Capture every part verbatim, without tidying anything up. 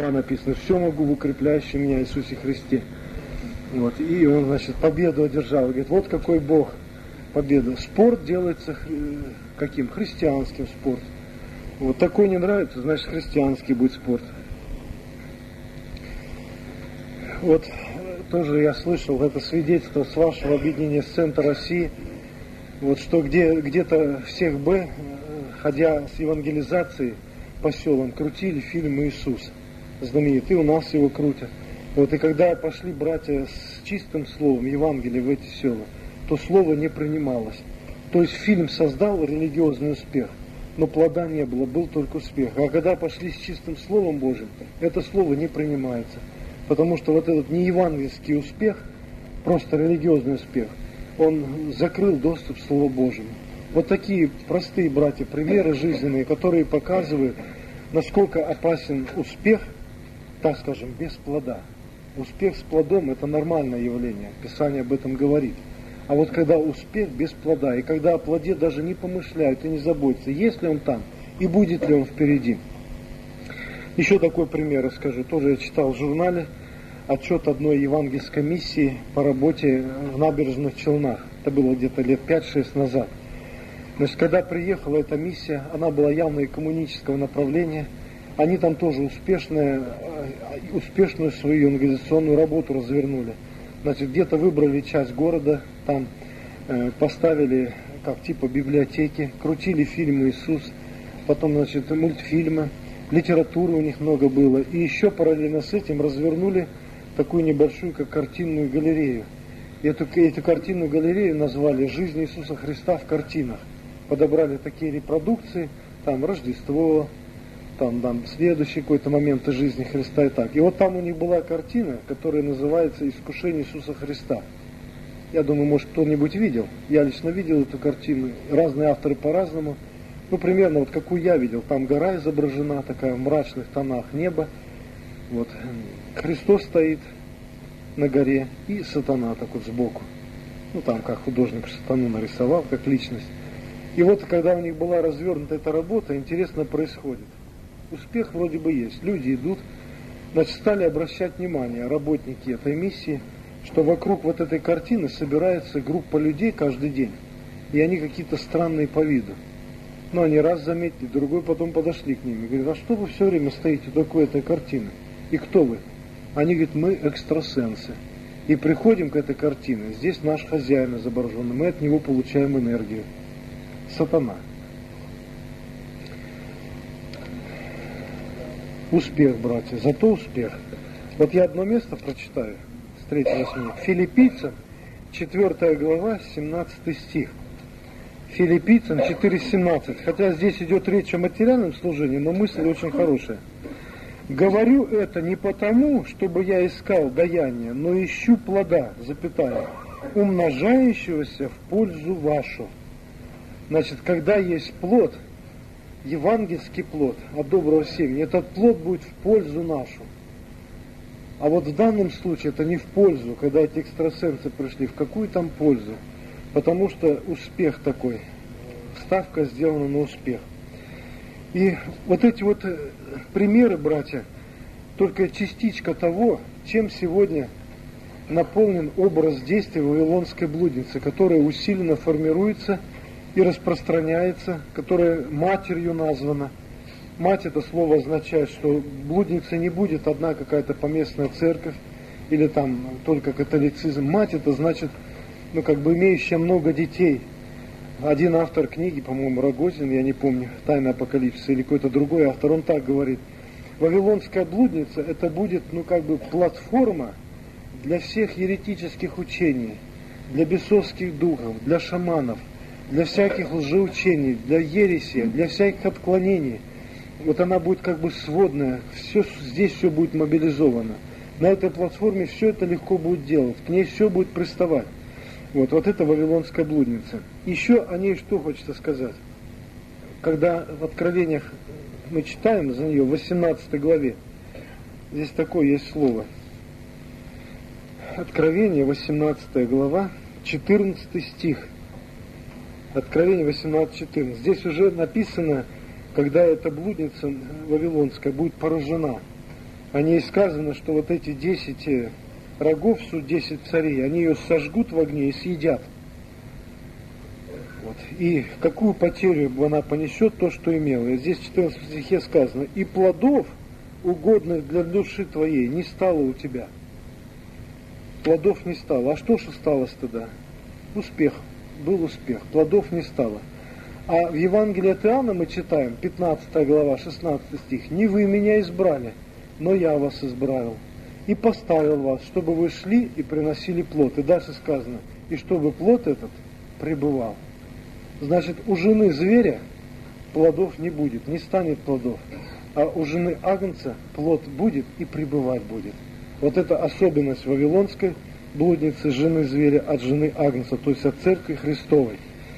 письма написано: «Все могу в укрепляющем меня Иисусе Христе». Вот. И он, значит, победу одержал. Говорит, вот какой Бог победа. Спорт делается каким? Христианским спорт. Вот такой не нравится, значит, христианский будет спорт. Вот тоже я слышал это свидетельство с вашего объединения, с Центра России, вот что где, где-то всех Б, ходя с евангелизацией по селам, крутили фильм «Иисус» знаменитый, у нас его крутят. Вот, и когда пошли братья с чистым словом Евангелия в эти села, то слово не принималось. То есть фильм создал религиозный успех, но плода не было, был только успех. А когда пошли с чистым словом Божьим, это слово не принимается. Потому что вот этот неевангельский успех, просто религиозный успех, он закрыл доступ к Слову Божьему. Вот такие простые, братья, примеры жизненные, которые показывают, насколько опасен успех, так скажем, без плода. Успех с плодом – это нормальное явление, Писание об этом говорит. А вот когда успех без плода, и когда о плоде даже не помышляют и не заботятся, есть ли он там и будет ли он впереди. Еще такой пример расскажу. Тоже я читал в журнале отчет одной евангельской миссии по работе в набережных Челнах. Это было где-то лет пять-шесть назад. Значит, когда приехала эта миссия, она была явно и коммунистического направления. Они там тоже успешную, успешную свою евангелизационную работу развернули. Значит, где-то выбрали часть города, там э, поставили как типа библиотеки, крутили фильм «Иисус», потом, значит, мультфильмы, литературы у них много было. И еще параллельно с этим развернули такую небольшую, как картинную галерею. И эту, эту картинную галерею назвали «Жизнь Иисуса Христа в картинах». Подобрали такие репродукции, там Рождество, там, там следующий какой-то момент жизни Христа и так. И вот там у них была картина, которая называется «Искушение Иисуса Христа». Я думаю, может, кто-нибудь видел. Я лично видел эту картину. Разные авторы по-разному. Ну, примерно вот какую я видел. Там гора изображена, такая в мрачных тонах неба. Вот. Христос стоит на горе и сатана так вот сбоку. Ну, там как художник сатану нарисовал, как личность. И вот, когда у них была развернута эта работа, интересно происходит. Успех вроде бы есть. Люди идут, значит, стали обращать внимание, работники этой миссии, что вокруг вот этой картины собирается группа людей каждый день. И они какие-то странные по виду. Но они раз заметили, другой потом подошли к ним и говорят, а что вы все время стоите только у этой картины? И кто вы? Они говорят, мы экстрасенсы. И приходим к этой картине, здесь наш хозяин изображен, мы от него получаем энергию. Сатана. Успех, братья, зато успех. Вот я одно место прочитаю, с третьего восьми. Филиппийцам, четвёртая глава, семнадцатый стих. Филиппийцам четыре семнадцать. Хотя здесь идет речь о материальном служении, но мысль очень хорошая. Говорю это не потому, чтобы я искал даяние, но ищу плода, запятая, умножающегося в пользу вашу. Значит, когда есть плод, евангельский плод от доброго семени, этот плод будет в пользу нашу. А вот в данном случае это не в пользу, когда эти экстрасенсы пришли, в какую там пользу? Потому что успех такой, ставка сделана на успех. И вот эти вот примеры, братья, только частичка того, чем сегодня наполнен образ действия вавилонской блудницы, которая усиленно формируется и распространяется, которая матерью названа. Мать — это слово означает, что блудница не будет одна какая-то поместная церковь или там только католицизм. Мать — это значит, ну как бы имеющая много детей. Один автор книги, по-моему, Рогозин, я не помню, «Тайна Апокалипсиса» или какой-то другой автор, он так говорит. Вавилонская блудница — это будет, ну как бы, платформа для всех еретических учений, для бесовских духов, для шаманов, для всяких лжеучений, для ереси, для всяких отклонений. Вот она будет как бы сводная, все, здесь все будет мобилизовано. На этой платформе все это легко будет делать, к ней все будет приставать. Вот, вот это вавилонская блудница. Еще о ней что хочется сказать. Когда в Откровениях мы читаем за нее, в восемнадцатой главе, здесь такое есть слово. Откровение, восемнадцатая глава, четырнадцатый стих. Откровение восемнадцать четырнадцать. Здесь уже написано, когда эта блудница вавилонская будет поражена. О ней сказано, что вот эти десять рогов, суть десять царей, они ее сожгут в огне и съедят. Вот. И какую потерю она понесет, то, что имела. И здесь в четырнадцатом стихе сказано: «И плодов, угодных для души твоей, не стало у тебя». Плодов не стало. А что же осталось тогда? Успех. Был успех. Плодов не стало. А в Евангелии от Иоанна мы читаем, пятнадцатая глава, шестнадцатый стих: «Не вы меня избрали, но я вас избрал и поставил вас, чтобы вы шли и приносили плод». И дальше сказано: «И чтобы плод этот пребывал». Значит, у жены зверя плодов не будет, не станет плодов. А у жены агнца плод будет и пребывать будет. Вот это особенность вавилонской блудницы, жены зверя, от жены агнца, то есть от церкви Христовой.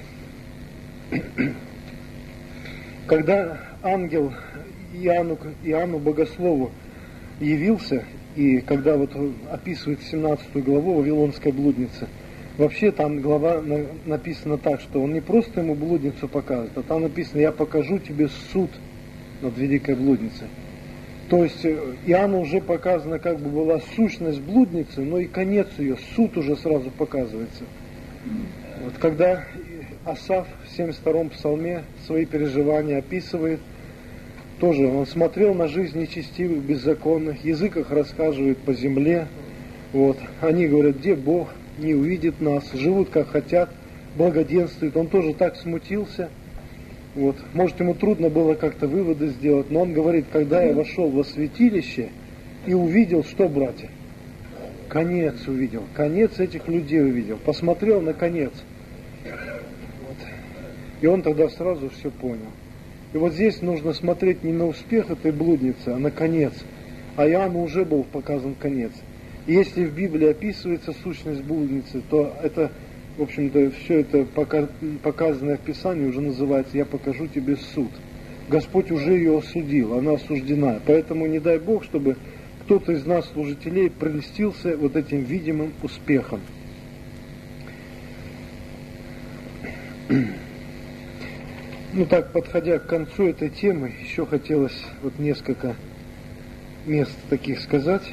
Когда ангел Иоанну, Иоанну Богослову явился, и когда вот описывает семнадцатую главу вавилонской блудницы, вообще там глава написана так, что он не просто ему блудницу показывает, а там написано: «Я покажу тебе суд над великой блудницей». То есть Иоанну уже показана как бы была сущность блудницы, но и конец ее, суд уже сразу показывается. Вот когда Асаф в семьдесят втором псалме свои переживания описывает, тоже он смотрел на жизнь нечестивых, беззаконных, язык их рассказывает по земле. Вот. Они говорят: где Бог, не увидит нас, живут как хотят, благоденствуют. Он тоже так смутился. Вот. Может, ему трудно было как-то выводы сделать, но он говорит: когда я вошел во святилище и увидел, что, братья? Конец увидел, конец этих людей увидел, посмотрел на конец. Вот. И он тогда сразу все понял. И вот здесь нужно смотреть не на успех этой блудницы, а на конец. А Иоанну уже был показан конец. И если в Библии описывается сущность блудницы, то это, в общем-то, все это показанное в Писании уже называется: «Я покажу тебе суд». Господь уже ее осудил, она осуждена. Поэтому не дай Бог, чтобы кто-то из нас, служителей, прельстился вот этим видимым успехом. Ну так, подходя к концу этой темы, еще хотелось вот несколько мест таких сказать.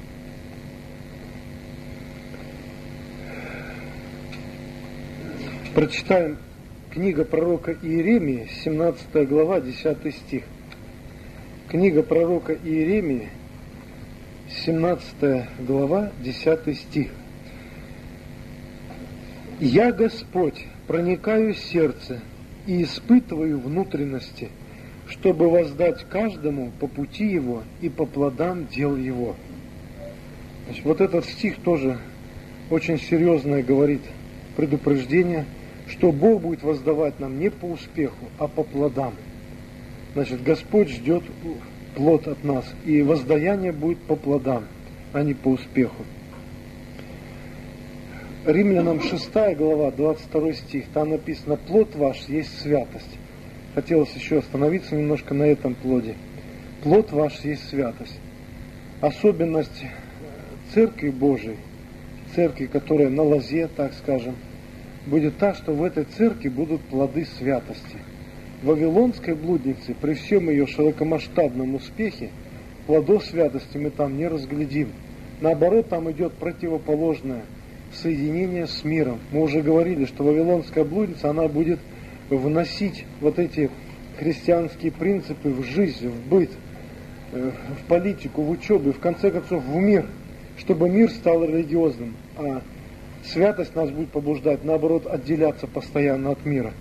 Прочитаем книга пророка Иеремии, семнадцатая глава, десятый стих. Книга пророка Иеремии, семнадцатая глава, десятый стих. «Я, Господь, проникаю в сердце и испытываю внутренности, чтобы воздать каждому по пути его и по плодам дел его». Значит, вот этот стих тоже очень серьезное говорит предупреждение, что Бог будет воздавать нам не по успеху, а по плодам. Значит, Господь ждет плод от нас, и воздаяние будет по плодам, а не по успеху. Римлянам шестая глава, двадцать второй стих, там написано: «Плод ваш есть святость». Хотелось еще остановиться немножко на этом плоде. Плод ваш есть святость. Особенность Церкви Божией, Церкви, которая на лозе, так скажем, будет та, что в этой церкви будут плоды святости. В вавилонской блуднице, при всем ее широкомасштабном успехе, плодов святости мы там не разглядим. Наоборот, там идет противоположное соединение с миром. Мы уже говорили, что вавилонская блудница, она будет вносить вот эти христианские принципы в жизнь, в быт, в политику, в учебу и в конце концов в мир, чтобы мир стал религиозным, а святость нас будет побуждать, наоборот, отделяться постоянно от мира.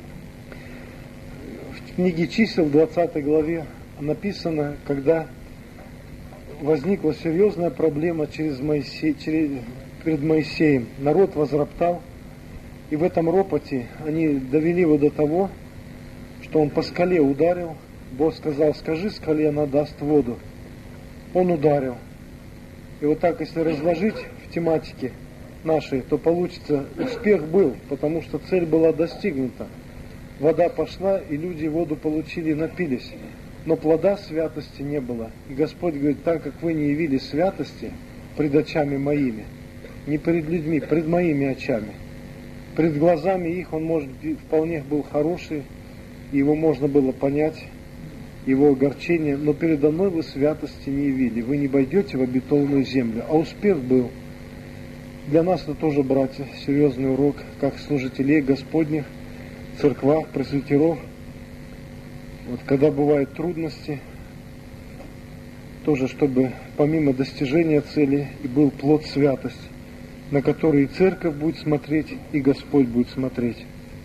В книге Чисел, в двадцатой главе, написано, когда возникла серьезная проблема через Моисей, через, перед Моисеем. Народ возроптал, и в этом ропоте они довели его до того, что он по скале ударил. Бог сказал: скажи скале, она даст воду. Он ударил. И вот так, если разложить в тематике нашей, то получится, успех был, потому что цель была достигнута. Вода пошла, и люди воду получили и напились. Но плода святости не было. И Господь говорит: так как вы не явили святости пред очами моими, не перед людьми, пред моими очами, пред глазами их он, может, вполне был хороший, и его можно было понять, его огорчение, но передо мной вы святости не явили, вы не войдете в обетованную землю, а успех был. Для нас это тоже, братья, серьезный урок, как служителей Господних, в церквах, пресвитеров. Вот когда бывают трудности, тоже, чтобы помимо достижения цели и был плод святости, на который и церковь будет смотреть, и Господь будет смотреть.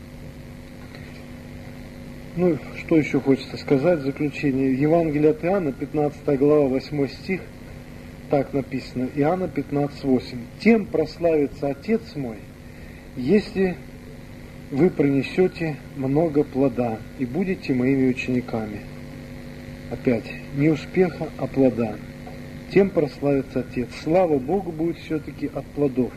Ну, что еще хочется сказать в заключение. Евангелие от Иоанна, пятнадцатая глава, восьмой стих, так написано, Иоанна пятнадцать восемь. «Тем прославится Отец мой, если вы принесете много плода и будете моими учениками». Опять, не успеха, а плода. Тем прославится Отец. Слава Богу будет все-таки от плодов.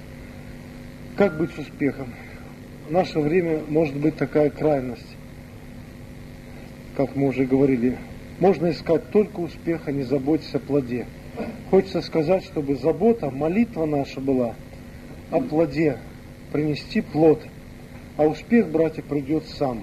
Как быть с успехом? В наше время может быть такая крайность, как мы уже говорили. Можно искать только успех, а не заботиться о плоде. Хочется сказать, чтобы забота, молитва наша была о плоде, принести плод. А успех, братья, придет сам.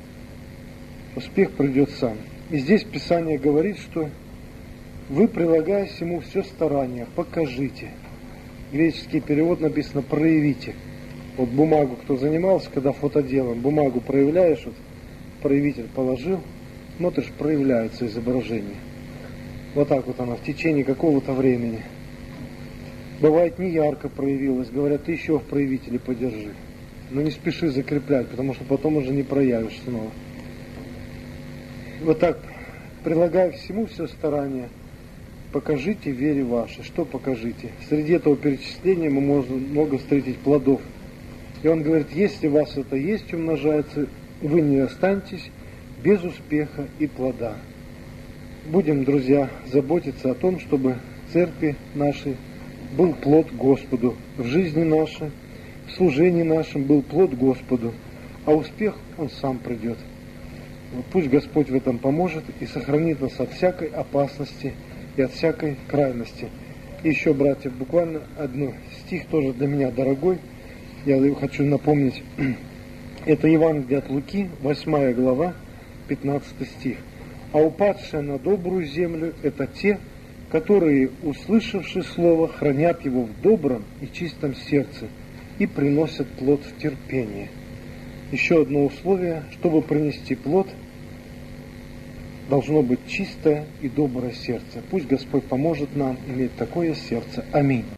Успех придет сам. И здесь Писание говорит, что вы, прилагая всему все старание, покажите. Греческий перевод написано «проявите». Вот бумагу, кто занимался, когда фотоделом, бумагу проявляешь, вот проявитель положил, смотришь, проявляется изображение. Вот так вот оно в течение какого-то времени. Бывает, не ярко проявилось, говорят, ты еще в проявителе подержи. Но не спеши закреплять, потому что потом уже не проявишь снова. Вот так, прилагая всему все старание, покажите вере вашей. Что покажите? Среди этого перечисления мы можем много встретить плодов. И он говорит, если у вас это есть, умножается, вы не останетесь без успеха и плода. Будем, друзья, заботиться о том, чтобы в церкви нашей был плод Господу, в жизни нашей, в служении нашем был плод Господу, а успех, он сам придет. Вот пусть Господь в этом поможет и сохранит нас от всякой опасности и от всякой крайности. И еще, братья, буквально один стих тоже для меня дорогой, я хочу напомнить, это Евангелие от Луки, восьмая глава, пятнадцатый стих. «А упадшие на добрую землю – это те, которые, услышавши слово, хранят его в добром и чистом сердце и приносят плод в терпении». Еще одно условие, чтобы принести плод, должно быть чистое и доброе сердце. Пусть Господь поможет нам иметь такое сердце. Аминь.